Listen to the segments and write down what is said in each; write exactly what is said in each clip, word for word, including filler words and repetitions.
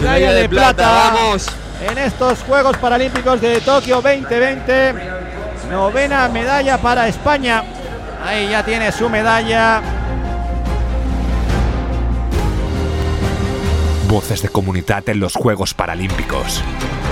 medalla de plata, vamos, en estos Juegos Paralímpicos de Tokio veinte veinte. Novena medalla para España. Ahí ya tiene su medalla. Voces de comunidad en los Juegos Paralímpicos.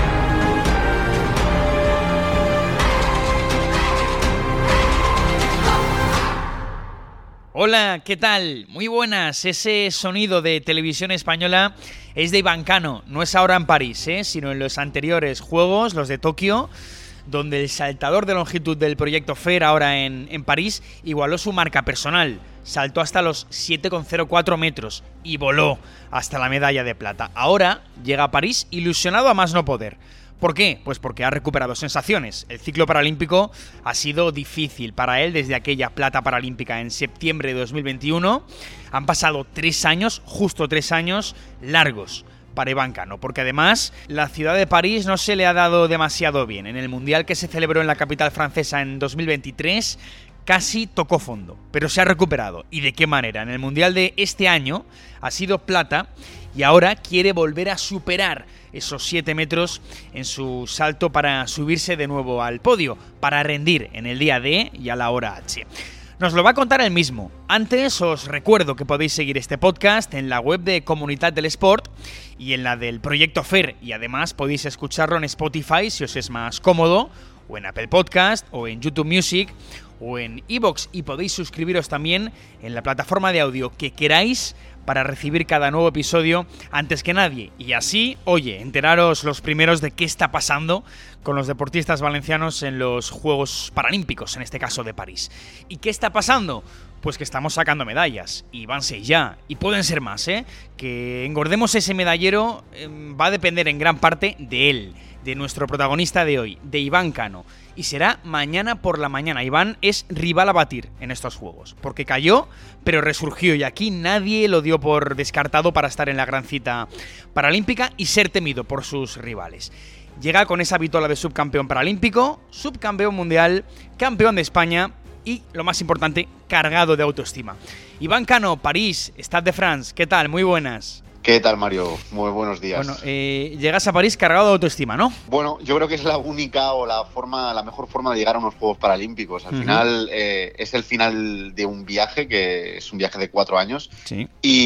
Hola, ¿qué tal? Muy buenas. Ese sonido de Televisión Española es de Iván Cano. No es ahora en París, ¿eh? sino en los anteriores Juegos, los de Tokio, donde el saltador de longitud del proyecto FAIR, ahora en, en París, igualó su marca personal. Saltó hasta los siete coma cero cuatro metros y voló hasta la medalla de plata. Ahora llega a París ilusionado a más no poder. ¿Por qué? Pues porque ha recuperado sensaciones. El ciclo paralímpico ha sido difícil para él desde aquella plata paralímpica en septiembre de dos mil veintiuno. Han pasado tres años, justo tres años, largos para Iván Cano, porque además la ciudad de París no se le ha dado demasiado bien. En el Mundial que se celebró en la capital francesa en dos mil veintitrés casi tocó fondo, pero se ha recuperado. ¿Y de qué manera? En el Mundial de este año ha sido plata y ahora quiere volver a superar esos siete metros en su salto para subirse de nuevo al podio, para rendir en el día D y a la hora H. Nos lo va a contar él mismo. Antes os recuerdo que podéis seguir este podcast en la web de Comunitat del Esport y en la del Proyecto FAIR, y además podéis escucharlo en Spotify si os es más cómodo, o en Apple Podcast, o en YouTube Music, o en iVoox, y podéis suscribiros también en la plataforma de audio que queráis para recibir cada nuevo episodio antes que nadie. Y así, oye, enteraros los primeros de qué está pasando con los deportistas valencianos en los Juegos Paralímpicos, en este caso de París. ¿Y qué está pasando? Pues que estamos sacando medallas, y van seis ya, y pueden ser más, ¿eh? Que engordemos ese medallero eh, va a depender en gran parte de él, de nuestro protagonista de hoy, de Iván Cano. Y será mañana por la mañana. Iván es rival a batir en estos Juegos, porque cayó, pero resurgió, y aquí nadie lo dio por descartado para estar en la gran cita paralímpica y ser temido por sus rivales. Llega con esa vitola de subcampeón paralímpico, subcampeón mundial, campeón de España y, lo más importante, cargado de autoestima. Iván Cano, París, Stade de France, ¿qué tal? Muy buenas. ¿Qué tal, Mario? Muy buenos días. Bueno, eh, llegas a París cargado de autoestima, ¿no? Bueno, yo creo que es la única o la forma, la mejor forma de llegar a unos Juegos Paralímpicos. Al uh-huh. final eh, es el final de un viaje, que es un viaje de cuatro años. Sí.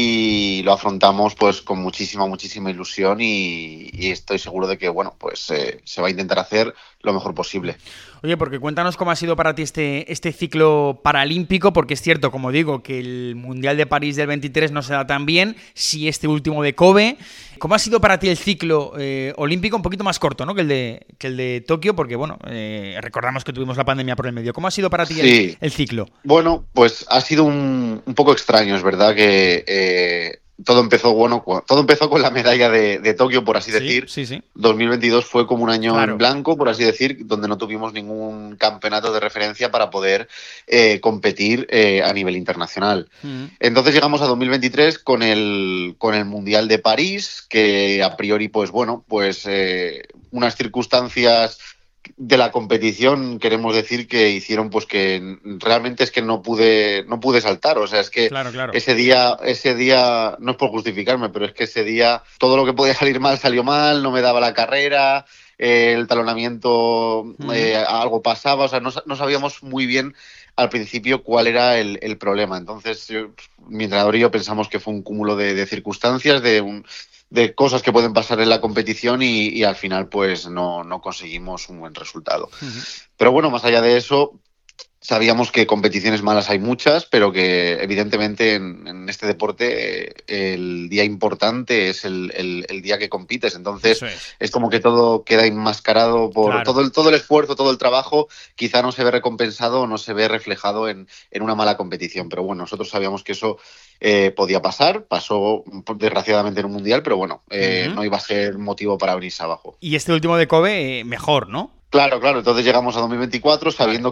Y lo afrontamos pues con muchísima, muchísima ilusión y, y estoy seguro de que, bueno, pues eh, se va a intentar hacer lo mejor posible. Oye, porque cuéntanos cómo ha sido para ti este, este ciclo paralímpico, porque es cierto, como digo, que el Mundial de París del veintitrés no se da tan bien, sí este último de Kobe. ¿Cómo ha sido para ti el ciclo eh, olímpico? Un poquito más corto, ¿no?, que el de, que el de Tokio, porque, bueno, eh, recordamos que tuvimos la pandemia por el medio. ¿Cómo ha sido para ti sí. el, el ciclo? Bueno, pues ha sido un, un poco extraño, es verdad que... Eh... Todo empezó bueno, todo empezó con la medalla de, de Tokio, por así sí, decir. Sí, sí. dos mil veintidós fue como un año claro. en blanco, por así decir, donde no tuvimos ningún campeonato de referencia para poder eh, competir eh, a nivel internacional. Mm. Entonces llegamos a dos mil veintitrés con el con el Mundial de París, que a priori, pues bueno, pues eh, unas circunstancias de la competición, queremos decir, que hicieron pues que realmente es que no pude no pude saltar, o sea, es que claro, claro. ese día ese día no es por justificarme, pero es que ese día todo lo que podía salir mal salió mal, no me daba la carrera, eh, el talonamiento mm. eh, algo pasaba, o sea, no, no sabíamos muy bien al principio cuál era el, el problema. Entonces yo, mi entrenador y yo pensamos que fue un cúmulo de, de circunstancias, de un de cosas que pueden pasar en la competición y, y al final pues no, no conseguimos un buen resultado. Uh-huh. Pero bueno, más allá de eso, sabíamos que competiciones malas hay muchas, pero que evidentemente en, en este deporte eh, el día importante es el, el, el día que compites. Entonces es. es como que todo queda enmascarado por claro. todo, el, todo el esfuerzo, todo el trabajo, quizá no se ve recompensado o no se ve reflejado en, en una mala competición. Pero bueno, nosotros sabíamos que eso eh, podía pasar, pasó desgraciadamente en un mundial, pero bueno, eh, uh-huh. no iba a ser motivo para venirse abajo. Y este último de Kobe, eh, mejor, ¿no? Claro, claro. Entonces llegamos a dos mil veinticuatro sabiendo vale. que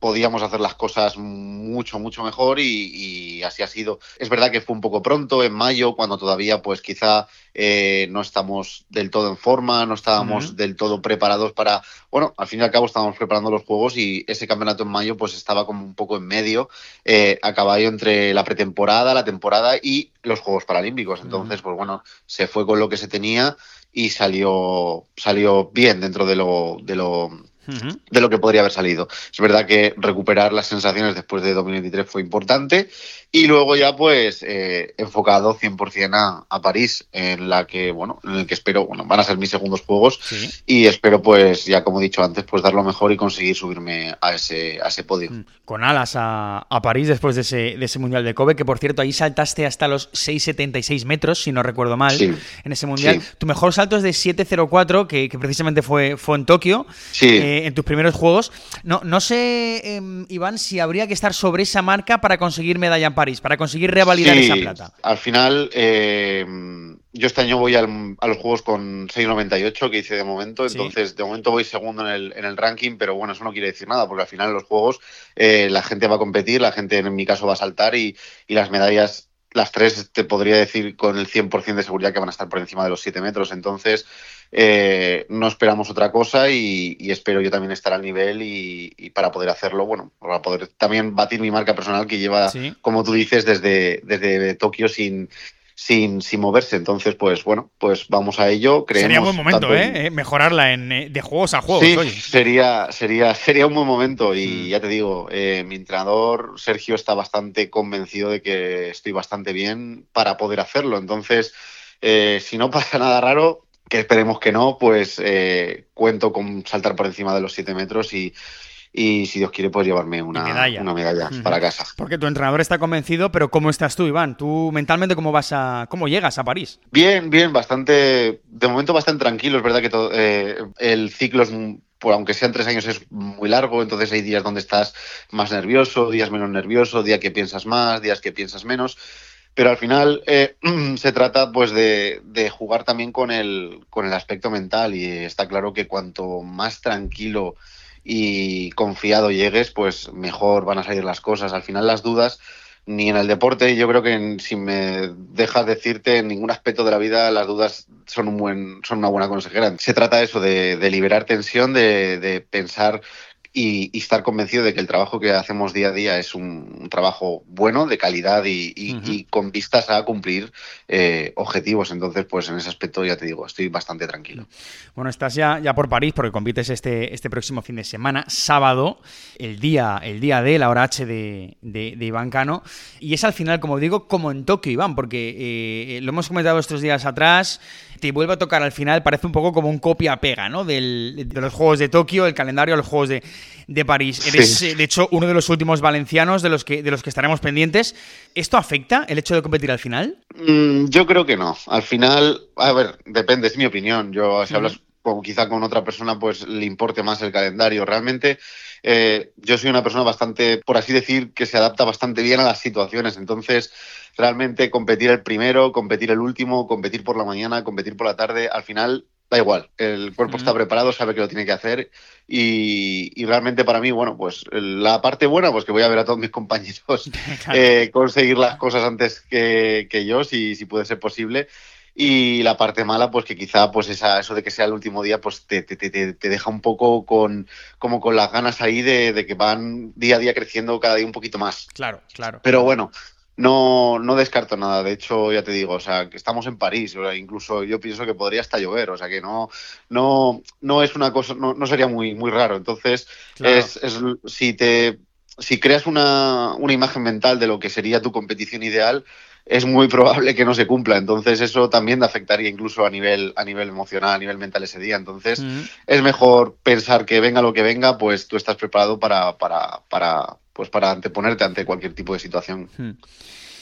podíamos hacer las cosas mucho, mucho mejor y, y así ha sido. Es verdad que fue un poco pronto, en mayo, cuando todavía pues quizá eh, no estamos del todo en forma, no estábamos uh-huh. del todo preparados para... Bueno, al fin y al cabo estábamos preparando los juegos y ese campeonato en mayo pues estaba como un poco en medio, eh, a caballo entre la pretemporada, la temporada y los Juegos Paralímpicos. Entonces, uh-huh. pues bueno, se fue con lo que se tenía y salió, salió bien dentro de lo... De lo Uh-huh. de lo que podría haber salido. Es verdad que recuperar las sensaciones después de dos mil veintitrés fue importante y luego ya pues eh, enfocado cien por ciento a, a París, en la que, bueno, en el que espero, bueno, van a ser mis segundos juegos ¿sí? Y espero pues, ya como he dicho antes, pues dar lo mejor y conseguir subirme a ese, a ese podio. Con alas a, a París después de ese, de ese Mundial de Kobe, que por cierto ahí saltaste hasta los seis setenta y seis metros, si no recuerdo mal, sí. en ese Mundial. Sí. Tu mejor salto es de siete cero cuatro, que, que precisamente fue, fue en Tokio. Sí. Eh, en tus primeros juegos. No, no sé, eh, Iván, si habría que estar sobre esa marca para conseguir medalla en París, para conseguir revalidar sí, esa plata. Al final, eh, yo este año voy al, a los juegos con seis noventa y ocho que hice de momento, entonces sí. de momento voy segundo en el, en el ranking, pero bueno, eso no quiere decir nada, porque al final en los juegos eh, la gente va a competir, la gente en mi caso va a saltar y, y las medallas... Las tres te podría decir con el cien por ciento de seguridad que van a estar por encima de los siete metros. Entonces, eh, no esperamos otra cosa y, y espero yo también estar al nivel y, y para poder hacerlo, bueno, para poder también batir mi marca personal que lleva, ¿sí? como tú dices, desde, desde Tokio sin... Sin, sin moverse, entonces pues bueno, pues vamos a ello. Creemos sería un buen momento, en... ¿eh? Mejorarla en, de juegos a juegos. Sí, oye. sería sería sería un buen momento y mm. ya te digo, eh, mi entrenador Sergio está bastante convencido de que estoy bastante bien para poder hacerlo, entonces eh, si no pasa nada raro, que esperemos que no, pues eh, cuento con saltar por encima de los siete metros y Y si Dios quiere, pues llevarme una medalla, una medalla uh-huh. para casa. Porque tu entrenador está convencido, pero ¿cómo estás tú, Iván? ¿Tú mentalmente cómo vas a, cómo llegas a París? Bien, bien, bastante, de momento bastante tranquilo. Es verdad que todo, eh, el ciclo es, pues, aunque sean tres años, es muy largo. Entonces hay días donde estás más nervioso, días menos nervioso, días que piensas más, días que piensas menos. Pero al final eh, se trata pues de, de jugar también con el, con el aspecto mental y está claro que cuanto más tranquilo y confiado llegues, pues mejor van a salir las cosas. Al final las dudas, ni en el deporte, yo creo que en, si me dejas decirte, en ningún aspecto de la vida las dudas son un buen, son una buena consejera. Se trata eso, de, de liberar tensión, de, de pensar y, y estar convencido de que el trabajo que hacemos día a día es un, un trabajo bueno, de calidad y, y, uh-huh. y con vistas a cumplir eh, objetivos. Entonces, pues en ese aspecto ya te digo, estoy bastante tranquilo. Bueno, estás ya, ya por París porque compites este, este próximo fin de semana, sábado, el día, el día D, la hora H de, de, de Iván Cano. Y es al final, como digo, como en Tokio, Iván, porque eh, lo hemos comentado estos días atrás, te vuelve a tocar al final, parece un poco como un copia-pega, ¿no? Del, de los Juegos de Tokio, el calendario a los Juegos de, de París. Eres, sí. de hecho, uno de los últimos valencianos de los que, de los que estaremos pendientes. ¿Esto afecta el hecho de competir al final? Mm, yo creo que no. Al final, a ver, depende, es mi opinión. Yo, si uh-huh. hablas con, quizá con otra persona, pues le importe más el calendario. Realmente, eh, yo soy una persona bastante, por así decir, que se adapta bastante bien a las situaciones. Entonces, realmente competir el primero, competir el último, competir por la mañana, competir por la tarde, al final da igual, el cuerpo uh-huh. está preparado, sabe que lo tiene que hacer y, y realmente para mí, bueno, pues la parte buena, pues que voy a ver a todos mis compañeros claro. eh, conseguir las cosas antes que, que yo, si, si puede ser posible. Y la parte mala, pues que quizá pues esa, eso de que sea el último día, pues te, te, te, te deja un poco con como con las ganas ahí de, de que van día a día creciendo cada día un poquito más. Claro, claro. Pero bueno, no, no descarto nada. De hecho, ya te digo, o sea, que estamos en París, o sea, incluso yo pienso que podría hasta llover, o sea que no, no, no es una cosa, no, no sería muy, muy raro. Entonces, claro. es, es si te, si creas una, una imagen mental de lo que sería tu competición ideal, es muy probable que no se cumpla. Entonces eso también te afectaría incluso a nivel a nivel emocional, a nivel mental ese día. Entonces uh-huh. es mejor pensar que venga lo que venga, pues tú estás preparado para para para pues para anteponerte ante cualquier tipo de situación. Uh-huh.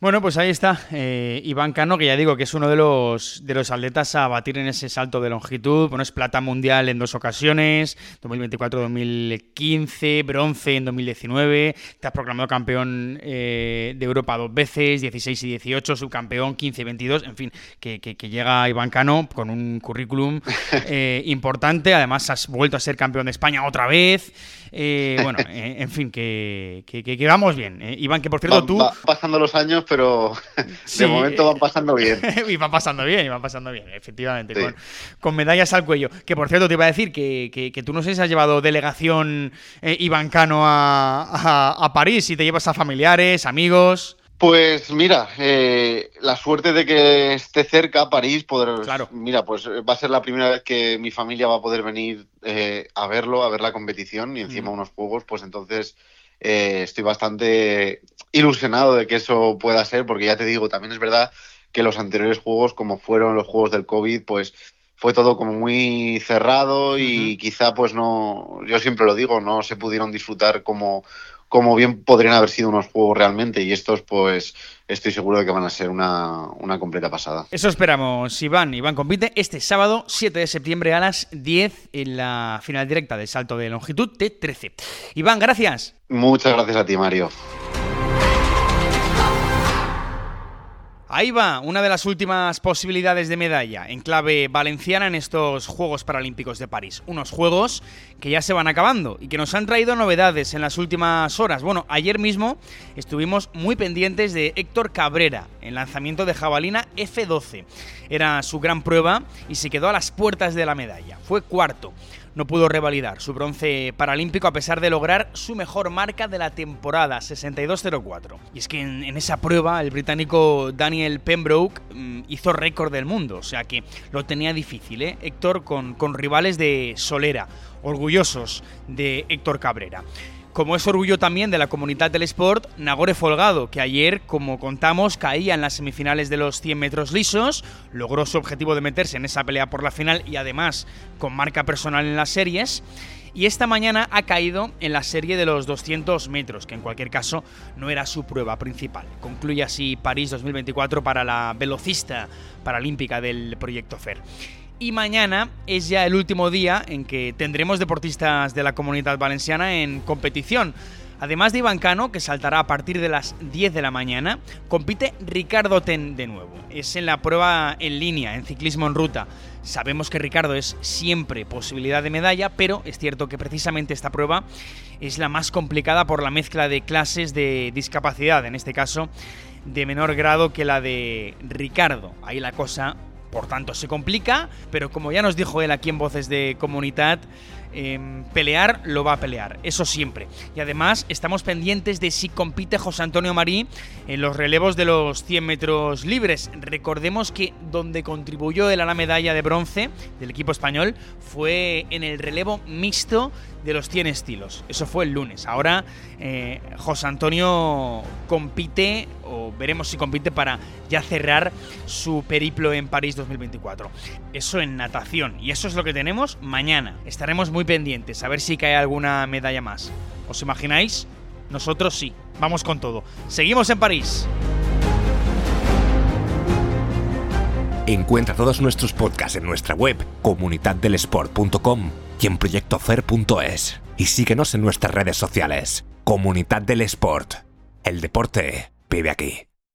Bueno, pues ahí está eh, Iván Cano, que ya digo que es uno de los de los atletas a batir en ese salto de longitud. Bueno, es plata mundial en dos ocasiones, dos mil veinticuatro dos mil quince, bronce en dos mil diecinueve, te has proclamado campeón eh, de Europa dos veces, dieciséis y dieciocho, subcampeón quince y veintidós, en fin, que, que, que llega Iván Cano con un currículum eh, importante. Además has vuelto a ser campeón de España otra vez. Eh, bueno, eh, en fin, que, que, que, que vamos bien. Eh, Iván, que por cierto va, tú... Va pasando los años, pero sí, de momento van pasando bien. Y van pasando bien, y van pasando bien, efectivamente, sí. con, con medallas al cuello. Que por cierto te iba a decir que, que, que tú no sé si has llevado delegación eh, Iván Cano a, a, a París, si te llevas a familiares, amigos... Pues mira, eh, la suerte de que esté cerca París, poder, claro. Mira, pues va a ser la primera vez que mi familia va a poder venir eh, a verlo, a ver la competición y encima mm. unos juegos, pues entonces eh, estoy bastante ilusionado de que eso pueda ser, porque ya te digo, también es verdad que los anteriores juegos, como fueron los juegos del COVID, pues fue todo como muy cerrado y uh-huh. quizá pues no, yo siempre lo digo, no se pudieron disfrutar como... como bien podrían haber sido unos juegos realmente, y estos pues estoy seguro de que van a ser una, una completa pasada. Eso esperamos, Iván. Iván compite este sábado siete de septiembre a las diez en la final directa del salto de longitud T trece. Iván, gracias. Muchas gracias a ti, Mario. Ahí va, una de las últimas posibilidades de medalla en clave valenciana en estos Juegos Paralímpicos de París. Unos Juegos que ya se van acabando y que nos han traído novedades en las últimas horas. Bueno, ayer mismo estuvimos muy pendientes de Héctor Cabrera, en lanzamiento de jabalina F doce. Era su gran prueba y se quedó a las puertas de la medalla. Fue cuarto. No pudo revalidar su bronce paralímpico a pesar de lograr su mejor marca de la temporada, sesenta y dos cero cuatro. Y es que en, en esa prueba el británico Daniel Pembroke mmm, hizo récord del mundo, o sea que lo tenía difícil, ¿eh? Héctor con, con rivales de solera, orgullosos de Héctor Cabrera. Como es orgullo también de la comunidad del sport, Nagore Folgado, que ayer, como contamos, caía en las semifinales de los cien metros lisos, logró su objetivo de meterse en esa pelea por la final y además con marca personal en las series, y esta mañana ha caído en la serie de los doscientos metros, que en cualquier caso no era su prueba principal. Concluye así París dos mil veinticuatro para la velocista paralímpica del Proyecto F E R. Y mañana es ya el último día en que tendremos deportistas de la Comunidad Valenciana en competición. Además de Iván Cano, que saltará a partir de las diez de la mañana, compite Ricardo Ten de nuevo. Es en la prueba en línea, en ciclismo en ruta. Sabemos que Ricardo es siempre posibilidad de medalla, pero es cierto que precisamente esta prueba es la más complicada por la mezcla de clases de discapacidad, en este caso de menor grado que la de Ricardo. Ahí la cosa... por tanto, se complica, pero como ya nos dijo él aquí en Voces de Comunidad, eh, pelear lo va a pelear, eso siempre. Y además estamos pendientes de si compite José Antonio Marí en los relevos de los cien metros libres. Recordemos que donde contribuyó él a la medalla de bronce del equipo español fue en el relevo mixto de los cien estilos. Eso fue el lunes. Ahora eh, José Antonio compite, o veremos si compite para ya cerrar su periplo en París dos mil veinticuatro. Eso en natación. Y eso es lo que tenemos mañana. Estaremos muy pendientes a ver si cae alguna medalla más. ¿Os imagináis? Nosotros sí. Vamos con todo. Seguimos en París. Encuentra todos nuestros podcasts en nuestra web comunidad del sport punto com y en proyecto fer punto es. Y síguenos en nuestras redes sociales. Comunidad del Sport. El deporte vive aquí.